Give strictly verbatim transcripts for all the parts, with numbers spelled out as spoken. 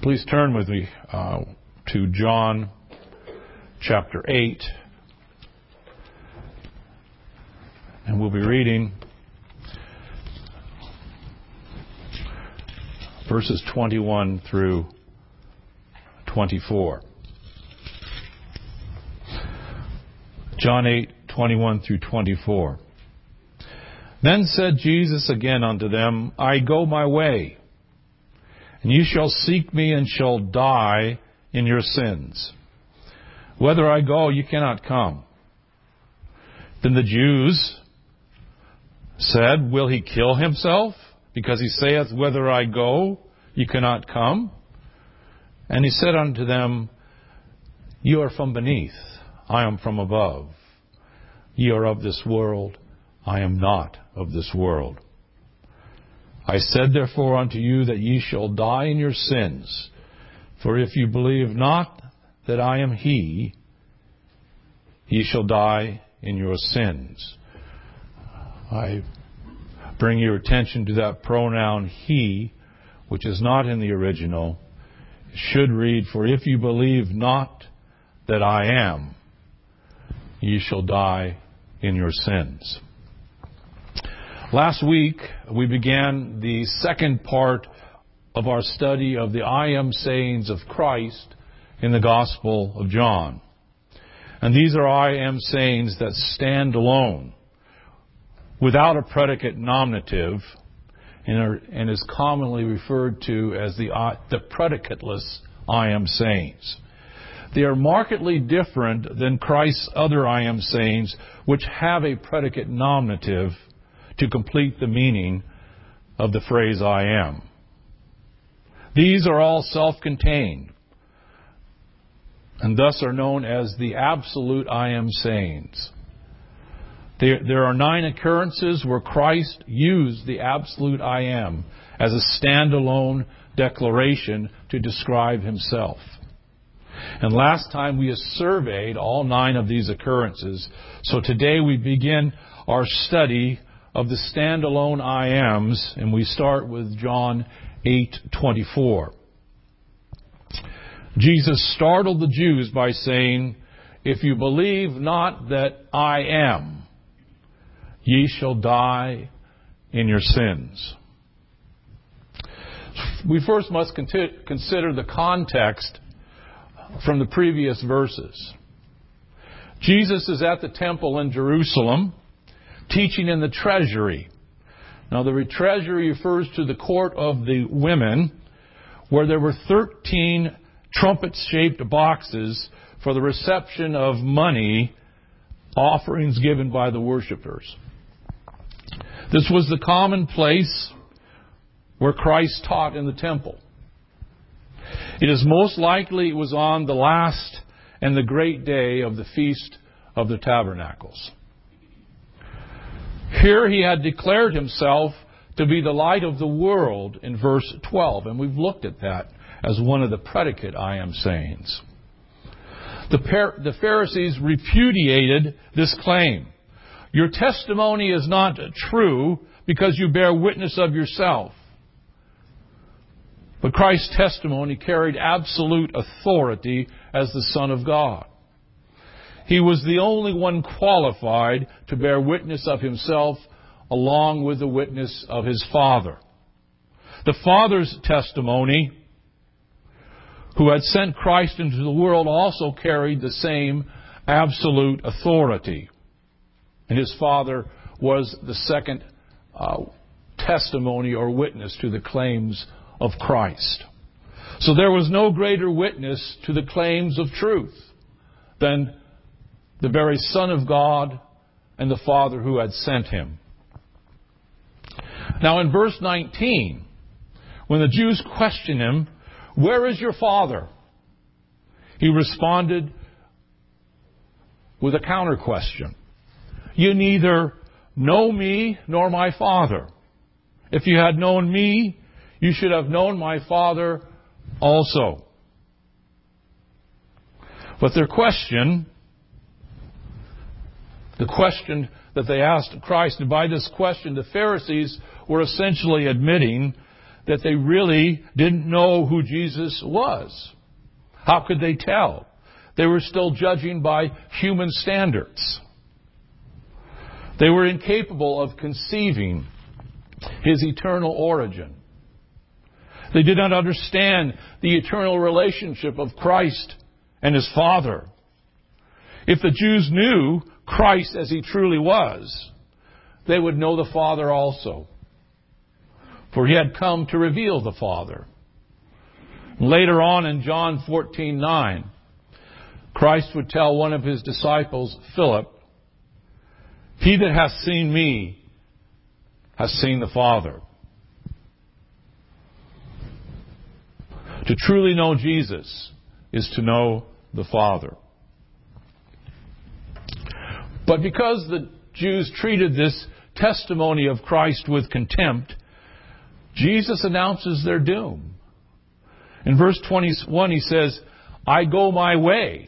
Please turn with me uh, to John chapter eight. And we'll be reading verses twenty-one through twenty-four. John eight, twenty-one through twenty-four. Then said Jesus again unto them, I go my way, and ye shall seek me and shall die in your sins. Whither I go, ye cannot come. Then the Jews said, Will he kill himself? Because he saith, Whither I go, ye cannot come. And he said unto them, Ye are from beneath, I am from above. Ye are of this world, I am not of this world. I said therefore unto you that ye shall die in your sins. For if you believe not that I am he, ye shall die in your sins. I bring your attention to that pronoun he, which is not in the original. It should read, For if you believe not that I am, ye shall die in your sins. Last week, we began the second part of our study of the I am sayings of Christ in the Gospel of John. And these are I am sayings that stand alone, without a predicate nominative, and, are, and is commonly referred to as the, uh, the predicateless I am sayings. They are markedly different than Christ's other I am sayings, which have a predicate nominative to complete the meaning of the phrase I am. These are all self-contained, and thus are known as the absolute I am sayings. There, there are nine occurrences where Christ used the absolute I am as a standalone declaration to describe himself. And last time we surveyed all nine of these occurrences. So today we begin our study of the standalone I ams, and we start with John eight twenty-four. Jesus startled the Jews by saying, If you believe not that I am, ye shall die in your sins. We first must consider the context from the previous verses. Jesus is at the temple in Jerusalem, teaching in the treasury. Now, the treasury refers to the court of the women, where there were thirteen trumpet-shaped boxes for the reception of money, offerings given by the worshipers. This was the common place where Christ taught in the temple. It is most likely it was on the last and the great day of the Feast of the Tabernacles. Here he had declared himself to be the light of the world in verse twelve, and we've looked at that as one of the predicate I am sayings. The, par- the Pharisees repudiated this claim. Your testimony is not true because you bear witness of yourself. But Christ's testimony carried absolute authority as the Son of God. He was the only one qualified to bear witness of himself along with the witness of his Father. The Father's testimony, who had sent Christ into the world, also carried the same absolute authority. And his Father was the second uh, testimony or witness to the claims of Christ. So there was no greater witness to the claims of truth than the very Son of God and the Father who had sent him. Now in verse nineteen, when the Jews questioned him, Where is your Father? He responded with a counter question. You neither know me nor my Father. If you had known me, you should have known my Father also. But their question, the question that they asked Christ, and by this question the Pharisees were essentially admitting that they really didn't know who Jesus was. How could they tell? They were still judging by human standards. They were incapable of conceiving His eternal origin. They did not understand the eternal relationship of Christ and His Father. If the Jews knew Christ as He truly was, they would know the Father also. For He had come to reveal the Father. Later on in John fourteen nine, Christ would tell one of His disciples, Philip, "He that hath seen me has seen the Father." To truly know Jesus is to know the Father. But because the Jews treated this testimony of Christ with contempt, Jesus announces their doom. In verse twenty-one, He says, "I go my way,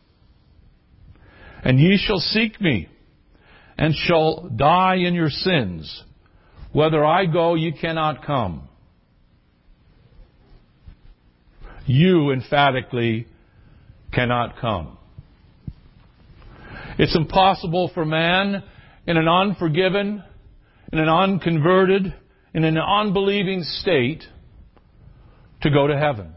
and ye shall seek me, and shall die in your sins. Whither I go, ye cannot come." You emphatically cannot come. It's impossible for man in an unforgiven, in an unconverted, in an unbelieving state to go to heaven.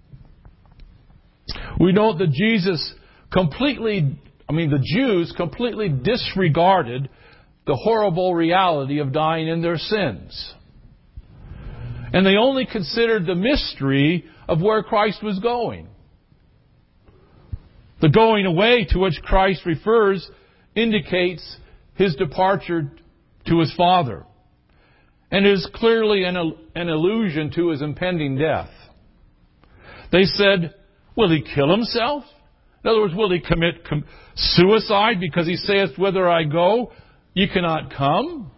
We know that Jesus completely, I mean the Jews completely disregarded the horrible reality of dying in their sins. And they only considered the mystery of where Christ was going. The going away to which Christ refers indicates His departure to His Father, and is clearly an, an allusion to His impending death. They said, will He kill Himself? In other words, will He commit com- suicide because He saith, "Whither I go, ye cannot come"?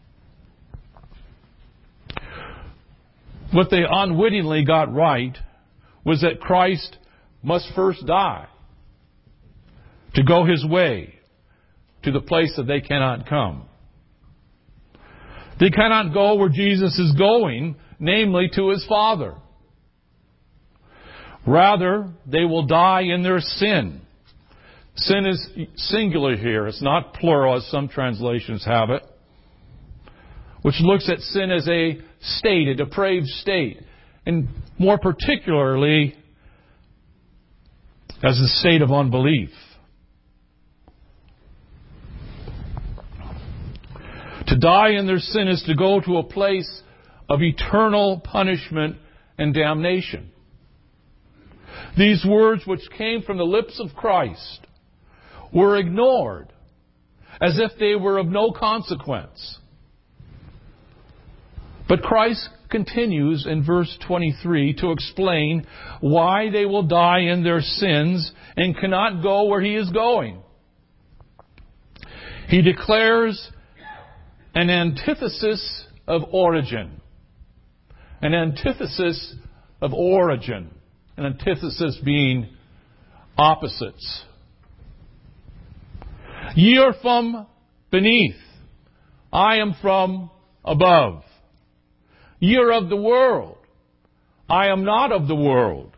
What they unwittingly got right was that Christ must first die to go His way to the place that they cannot come. They cannot go where Jesus is going, namely to His Father. Rather, they will die in their sin. Sin is singular here. It's not plural as some translations have it, which looks at sin as a state, a depraved state, and more particularly as a state of unbelief. To die in their sin is to go to a place of eternal punishment and damnation. These words which came from the lips of Christ were ignored as if they were of no consequence. But Christ continues in verse twenty-three to explain why they will die in their sins and cannot go where He is going. He declares an antithesis of origin. An antithesis of origin. An antithesis being opposites. Ye are from beneath. I am from above. Ye are of the world. I am not of the world.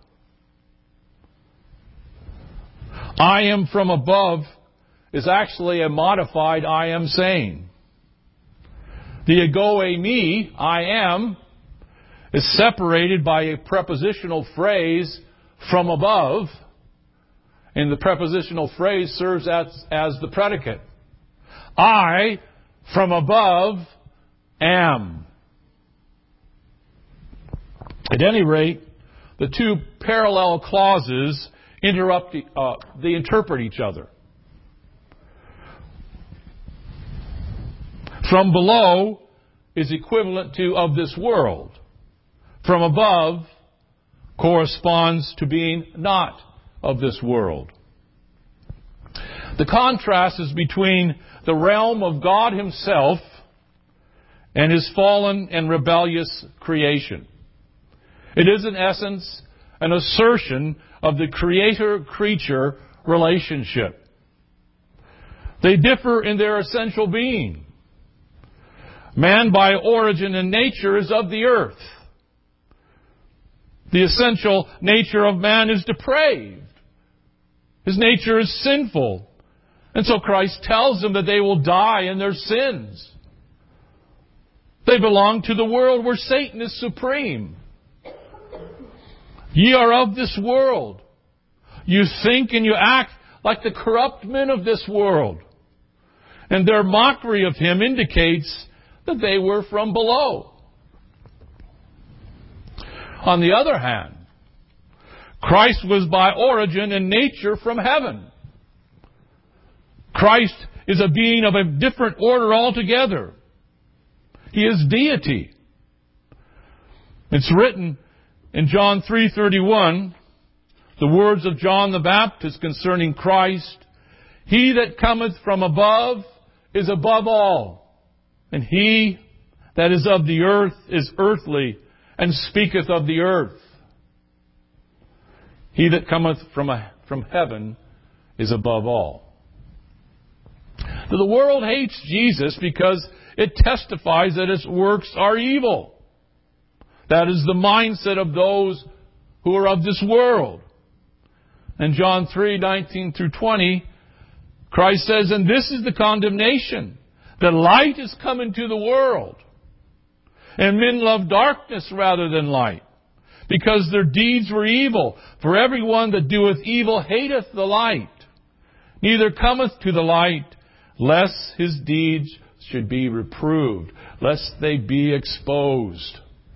I am from above is actually a modified I am saying. The ego eimi, I am, is separated by a prepositional phrase from above, and the prepositional phrase serves as, as the predicate. I, from above, am. At any rate, the two parallel clauses interrupt, uh, they interpret each other. From below is equivalent to of this world. From above corresponds to being not of this world. The contrast is between the realm of God Himself and His fallen and rebellious creation. It is, in essence, an assertion of the creator-creature relationship. They differ in their essential being. Man by origin and nature is of the earth, The essential nature of man is depraved. His nature is sinful. And so Christ tells them that they will die in their sins. They belong to the world where Satan is supreme. Ye are of this world. You think and you act like the corrupt men of this world. And their mockery of Him indicates that they were from below. On the other hand, Christ was by origin and nature from heaven. Christ is a being of a different order altogether. He is deity. It's written in John three thirty-one, the words of John the Baptist concerning Christ, He that cometh from above is above all, and he that is of the earth is earthly, and speaketh of the earth. He that cometh from, a, from heaven is above all. The world hates Jesus because it testifies that its works are evil. That is the mindset of those who are of this world. In John three nineteen through twenty, Christ says, and this is the condemnation, that light is come into the world, and men love darkness rather than light, because their deeds were evil. For everyone that doeth evil hateth the light, neither cometh to the light, lest his deeds should be reproved, lest they be exposed.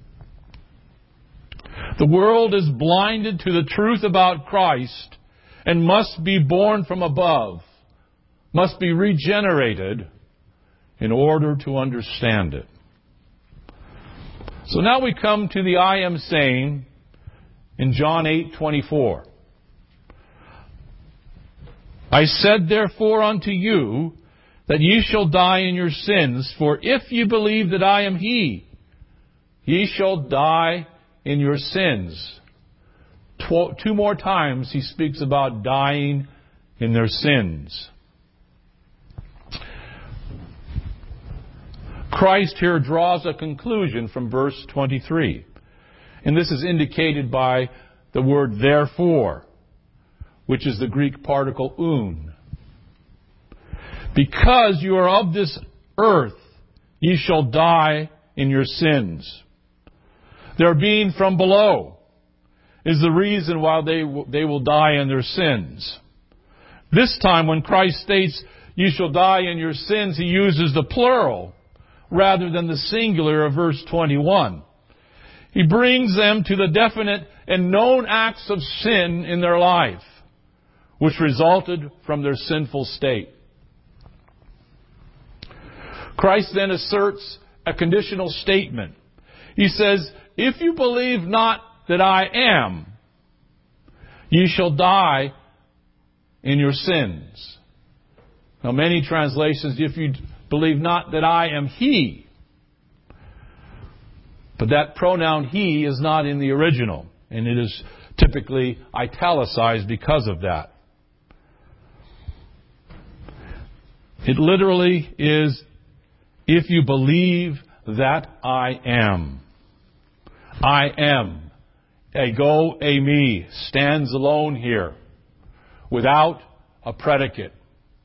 The world is blinded to the truth about Christ and must be born from above, must be regenerated in order to understand it. So now we come to the I am saying in John eight twenty-four. I said therefore unto you that ye shall die in your sins, for if ye believe that I am He, ye shall die in your sins. Tw- two more times he speaks about dying in their sins. Christ here draws a conclusion from verse twenty-three. And this is indicated by the word therefore, which is the Greek particle un. Because you are of this earth, ye shall die in your sins. Their being from below is the reason why they, they will die in their sins. This time when Christ states, you shall die in your sins, He uses the plural rather than the singular of verse twenty-one. He brings them to the definite and known acts of sin in their life, which resulted from their sinful state. Christ then asserts a conditional statement. He says, if you believe not that I am, ye shall die in your sins. Now many translations, if you believe not that I am He. But that pronoun He is not in the original, and it is typically italicized because of that. It literally is, if you believe that I am. I am. Ego eimi stands alone here, without a predicate.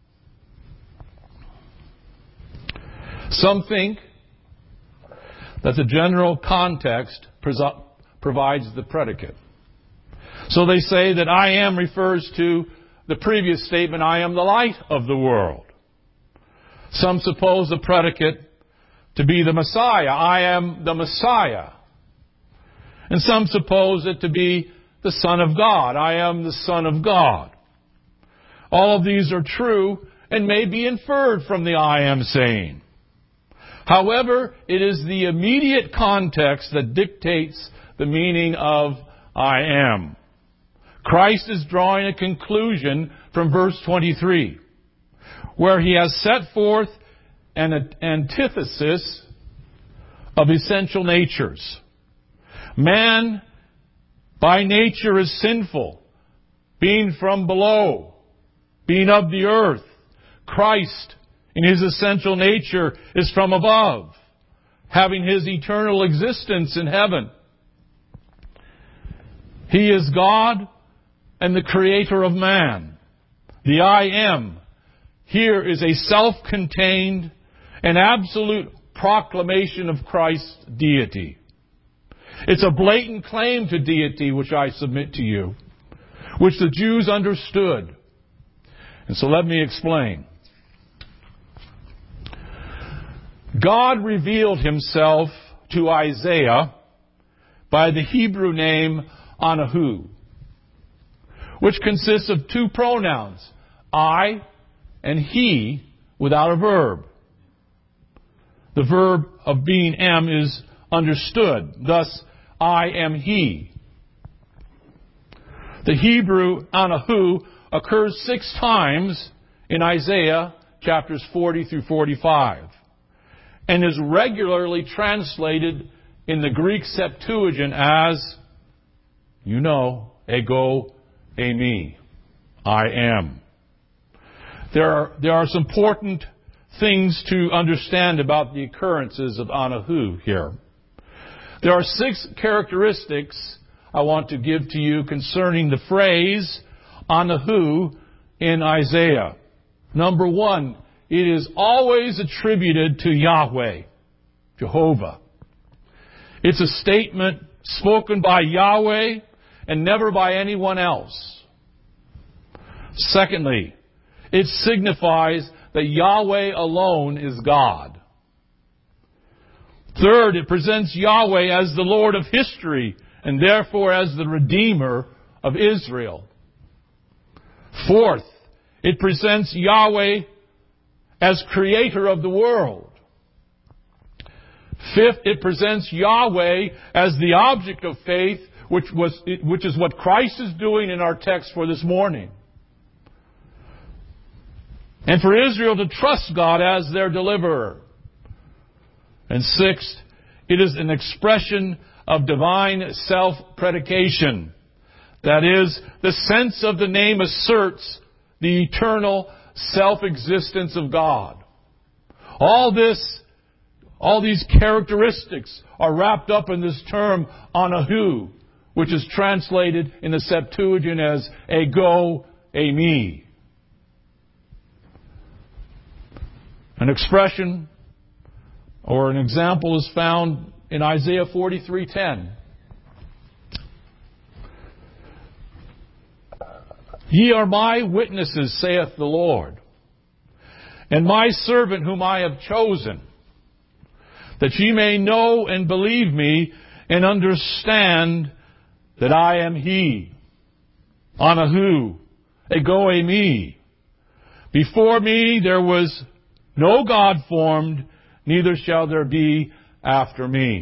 Some think that the general context provides the predicate. So they say that I am refers to the previous statement, I am the light of the world. Some suppose the predicate to be the Messiah. I am the Messiah. And some suppose it to be the Son of God. I am the Son of God. All of these are true and may be inferred from the I am saying. However, it is the immediate context that dictates the meaning of I am. Christ is drawing a conclusion from verse twenty-three, where He has set forth an antithesis of essential natures. Man, by nature, is sinful, being from below, being of the earth. Christ, in His essential nature, is from above, having His eternal existence in heaven. He is God and the creator of man. The I am here is a self-contained and absolute proclamation of Christ's deity. It's a blatant claim to deity which I submit to you, which the Jews understood. And so let me explain. God revealed himself to Isaiah by the Hebrew name Anahu, which consists of two pronouns, I and he, without a verb. The verb of being am is understood. Thus, I am he. The Hebrew Anahu occurs six times in Isaiah chapters forty through forty-five and is regularly translated in the Greek Septuagint as, you know, ego eimi, I am. There are, there are some important things to understand about the occurrences of Anahu here. There are six characteristics I want to give to you concerning the phrase Anahu in Isaiah. Number one, it is always attributed to Yahweh, Jehovah. It's a statement spoken by Yahweh and never by anyone else. Secondly, it signifies that Yahweh alone is God. Third, it presents Yahweh as the Lord of history and therefore as the Redeemer of Israel. Fourth, it presents Yahweh as Creator of the world. Fifth, it presents Yahweh as the object of faith, which was, which is what Christ is doing in our text for this morning. And for Israel to trust God as their deliverer. And sixth, it is an expression of divine self-predication. That is, the sense of the name asserts the eternal self-existence of God. All this, all these characteristics are wrapped up in this term Anahu, which is translated in the Septuagint as ego eimi. An expression or an example is found in Isaiah forty-three ten. Ye are my witnesses, saith the Lord, and my servant whom I have chosen, that ye may know and believe me and understand that I am He. Anahu, ego eimi. Before me there was no God formed, neither shall there be after me.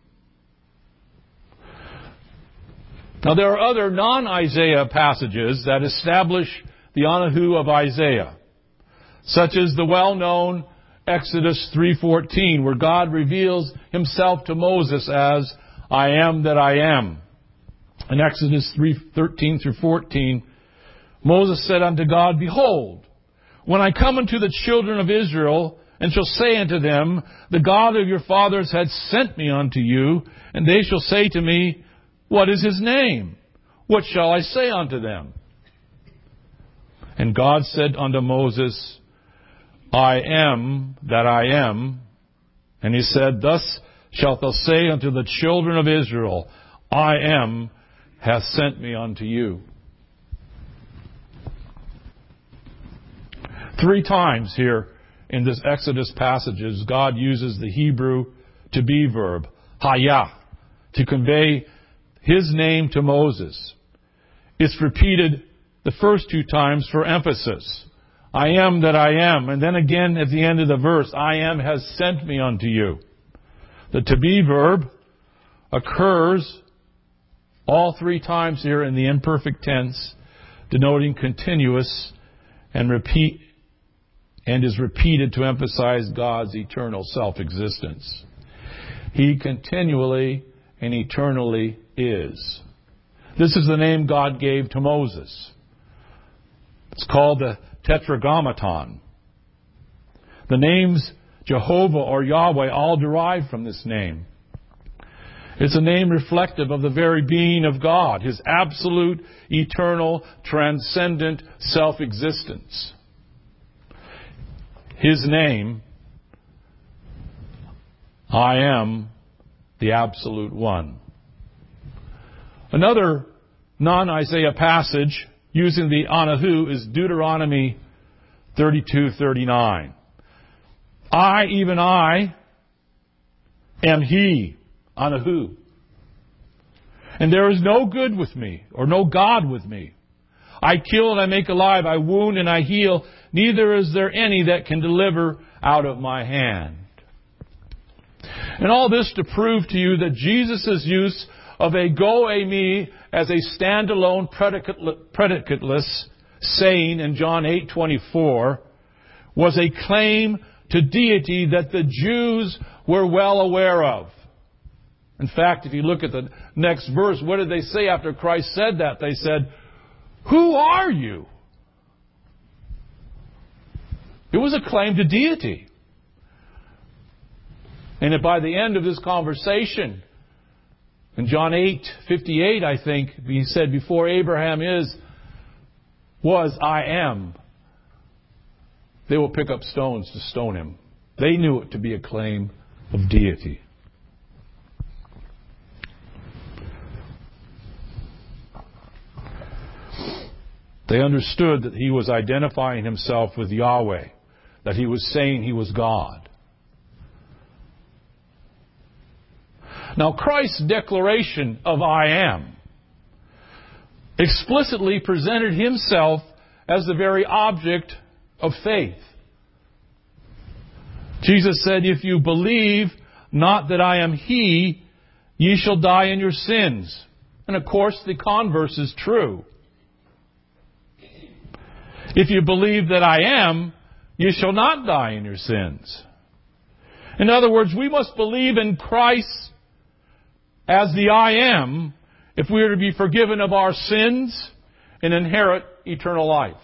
Now there are other non-Isaiah passages that establish the Anahu of Isaiah, such as the well-known Exodus three fourteen, where God reveals Himself to Moses as, I am that I am. In Exodus three thirteen through fourteen, Moses said unto God, Behold, when I come unto the children of Israel, and shall say unto them, The God of your fathers hath sent me unto you, and they shall say to me, What is His name? What shall I say unto them? And God said unto Moses, I am that I am. And He said, Thus shalt thou say unto the children of Israel, I am hath sent me unto you. Three times here in this Exodus passages, God uses the Hebrew to be verb, hayah, to convey His name to Moses. It's repeated the first two times for emphasis. I am that I am. And then again at the end of the verse, I am has sent me unto you. The to be verb occurs all three times here in the imperfect tense, denoting continuous and repeat and is repeated to emphasize God's eternal self-existence. He continually and eternally is. This is the name God gave to Moses. It's called the Tetragrammaton. The names Jehovah or Yahweh all derive from this name. It's a name reflective of the very being of God, His absolute, eternal, transcendent self-existence. His name, I am the Absolute One. Another non-Isaiah passage using the Anahu is Deuteronomy thirty-two thirty-nine. I, even I, am He, Anahu. And there is no good with me, or no God with me. I kill and I make alive, I wound and I heal. Neither is there any that can deliver out of my hand. And all this to prove to you that Jesus' use of a go a me as a standalone predicateless saying in John eight twenty-four was a claim to deity that the Jews were well aware of. In fact, if you look at the next verse, what did they say after Christ said that? They said, "Who are you?" It was a claim to deity. And by the end of this conversation, in John eight fifty-eight, I think, he said, before Abraham is, was, I am. They will pick up stones to stone him. They knew it to be a claim of deity. They understood that he was identifying himself with Yahweh, that he was saying he was God. Now, Christ's declaration of I am explicitly presented himself as the very object of faith. Jesus said, if you believe not that I am He, ye shall die in your sins. And of course, the converse is true. If you believe that I am, you shall not die in your sins. In other words, we must believe in Christ as the I am if we are to be forgiven of our sins and inherit eternal life.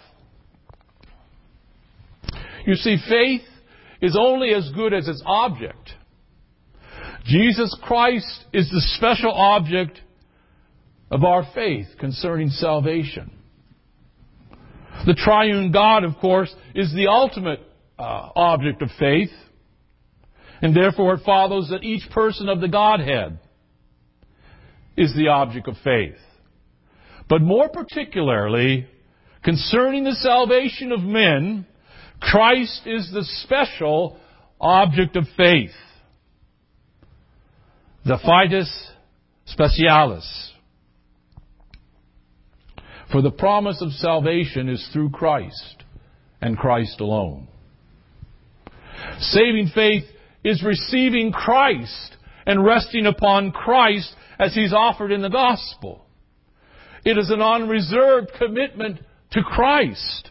You see, faith is only as good as its object. Jesus Christ is the special object of our faith concerning salvation. The triune God, of course, is the ultimate uh, object of faith. And therefore it follows that each person of the Godhead is the object of faith. But more particularly, concerning the salvation of men, Christ is the special object of faith. The fides specialis. For the promise of salvation is through Christ and Christ alone. Saving faith is receiving Christ and resting upon Christ as He's offered in the gospel. It is an unreserved commitment to Christ.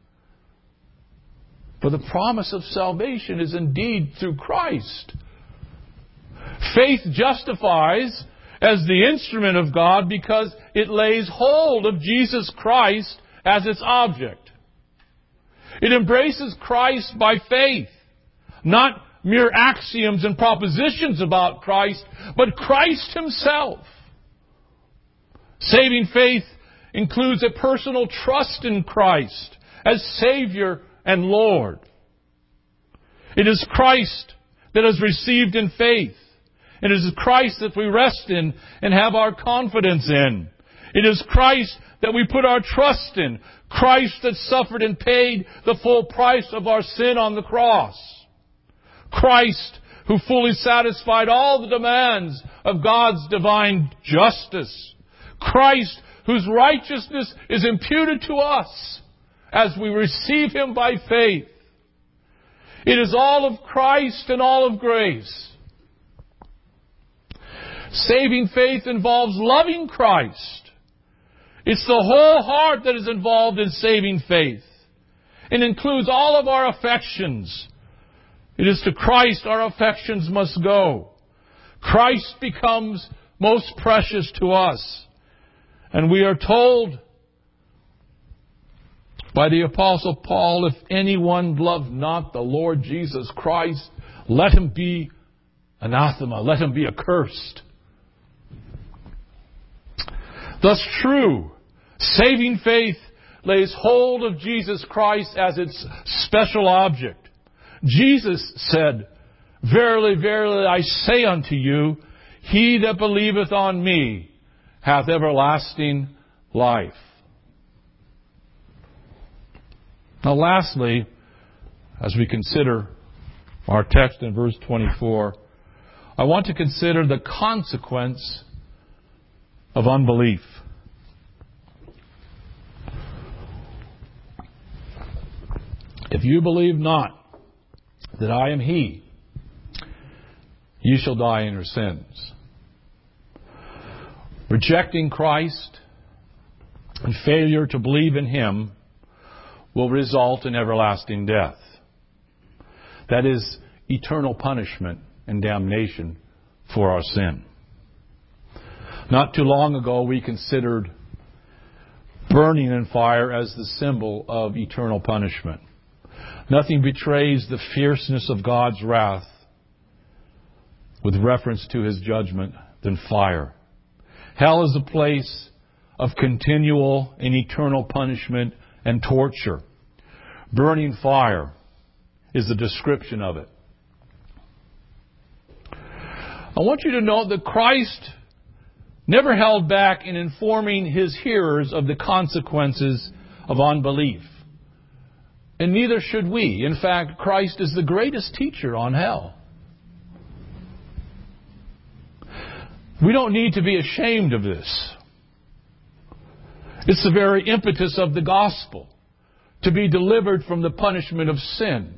For the promise of salvation is indeed through Christ. Faith justifies as the instrument of God because it lays hold of Jesus Christ as its object. It embraces Christ by faith, not mere axioms and propositions about Christ, but Christ Himself. Saving faith includes a personal trust in Christ as Savior and Lord. It is Christ that is received in faith. It is Christ that we rest in and have our confidence in. It is Christ that we put our trust in. Christ that suffered and paid the full price of our sin on the cross. Christ who fully satisfied all the demands of God's divine justice. Christ whose righteousness is imputed to us as we receive Him by faith. It is all of Christ and all of grace. Saving faith involves loving Christ. It's the whole heart that is involved in saving faith. It includes all of our affections. It is to Christ our affections must go. Christ becomes most precious to us. And we are told by the Apostle Paul, if anyone love not the Lord Jesus Christ, let him be anathema, let him be accursed. Thus true, saving faith lays hold of Jesus Christ as its special object. Jesus said, "Verily, verily, I say unto you, he that believeth on me hath everlasting life." Now lastly, as we consider our text in verse twenty-four, I want to consider the consequence of unbelief. If you believe not that I am He, you shall die in your sins. Rejecting Christ and failure to believe in Him will result in everlasting death. That is eternal punishment and damnation for our sin. Not too long ago, we considered burning in fire as the symbol of eternal punishment. Nothing betrays the fierceness of God's wrath with reference to His judgment than fire. Hell is a place of continual and eternal punishment and torture. Burning fire is the description of it. I want you to note that Christ never held back in informing His hearers of the consequences of unbelief. And neither should we. In fact, Christ is the greatest teacher on hell. We don't need to be ashamed of this. It's the very impetus of the gospel, to be delivered from the punishment of sin.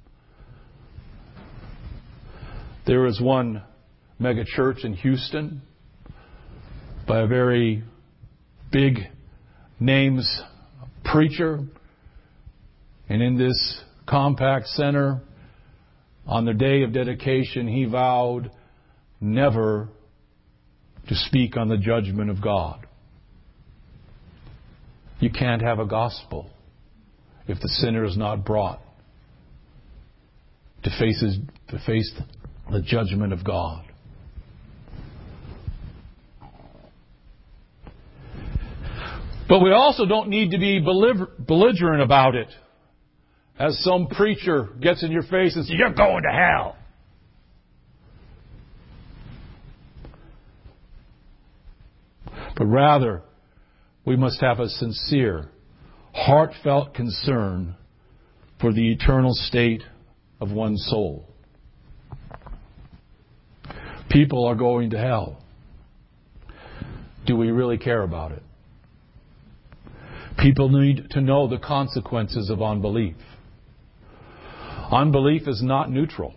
There is one mega church in Houston by a very big names preacher. And in this compact center, on the day of dedication, he vowed never to speak on the judgment of God. You can't have a gospel if the sinner is not brought to face, his, to face the judgment of God. But we also don't need to be belligerent about it. As some preacher gets in your face and says, "You're going to hell." But rather, we must have a sincere, heartfelt concern for the eternal state of one's soul. People are going to hell. Do we really care about it? People need to know the consequences of unbelief. Unbelief is not neutral,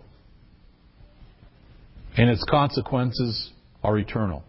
and its consequences are eternal.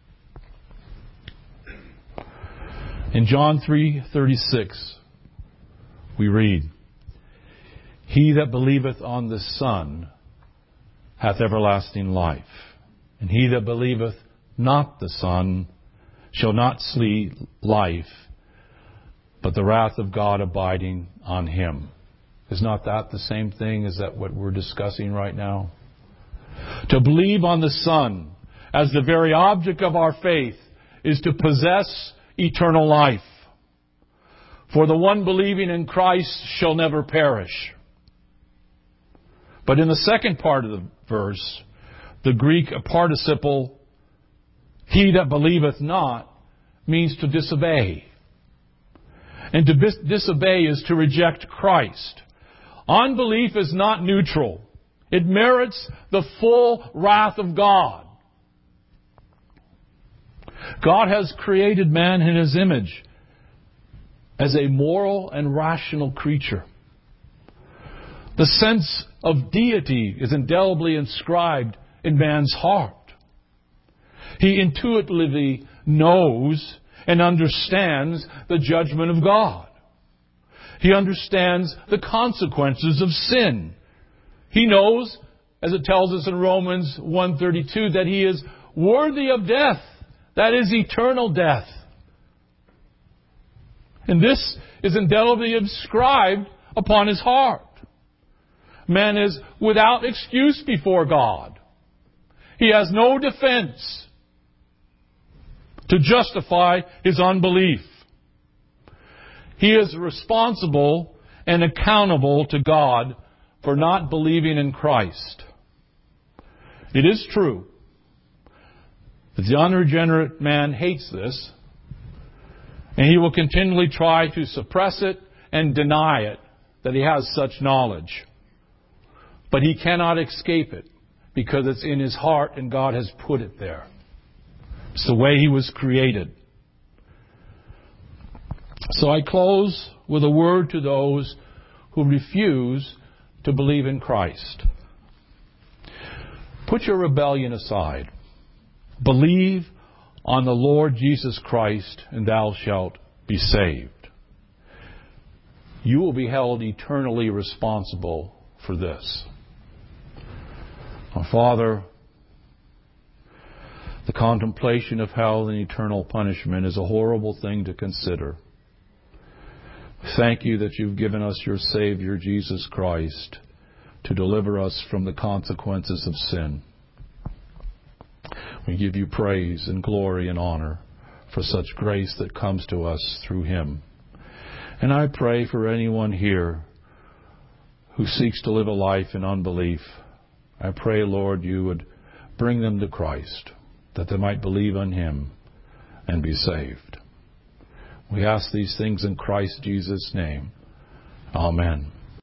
In John three thirty-six, we read, "He that believeth on the Son hath everlasting life, and he that believeth not the Son shall not see life, but the wrath of God abiding on him." Is not that the same thing? Is that what we're discussing right now? To believe on the Son as the very object of our faith is to possess eternal life. For the one believing in Christ shall never perish. But in the second part of the verse, the Greek participle, "he that believeth not," means to disobey. And to bis- disobey is to reject Christ. Unbelief is not neutral. It merits the full wrath of God. God has created man in His image as a moral and rational creature. The sense of deity is indelibly inscribed in man's heart. He intuitively knows and understands the judgment of God. He understands the consequences of sin. He knows, as it tells us in Romans one thirty-two, that he is worthy of death. That is eternal death. And this is indelibly inscribed upon his heart. Man is without excuse before God. He has no defense. to justify his unbelief. He is responsible and accountable to God for not believing in Christ. It is true that the unregenerate man hates this, and he will continually try to suppress it and deny it, that he has such knowledge. But he cannot escape it, because it's in his heart and God has put it there. It's the way he was created. So I close with a word to those who refuse to believe in Christ. Put your rebellion aside. Believe on the Lord Jesus Christ, and thou shalt be saved. You will be held eternally responsible for this. Our Father, the contemplation of hell and eternal punishment is a horrible thing to consider. Thank you that you've given us your Savior, Jesus Christ, to deliver us from the consequences of sin. We give you praise and glory and honor for such grace that comes to us through Him. And I pray for anyone here who seeks to live a life in unbelief. I pray, Lord, you would bring them to Christ, that they might believe on Him and be saved. We ask these things in Christ Jesus' name. Amen.